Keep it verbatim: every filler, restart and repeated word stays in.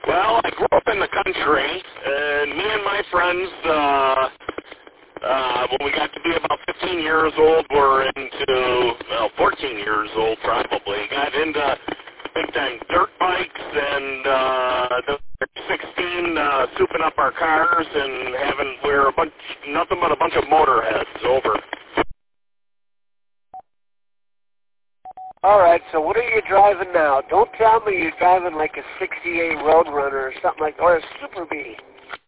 Well, I grew up in the country, and me and my friends, uh, uh, when we got to be about fifteen years old, were into, well, fourteen years old probably, got into big time dirt bikes and uh, the sixteen uh, souping up our cars and having, we were a bunch, nothing but a bunch of motorheads over. All right, so what are you driving now? Don't tell me you're driving like a sixty-eight Roadrunner or something like, or a Super Bee.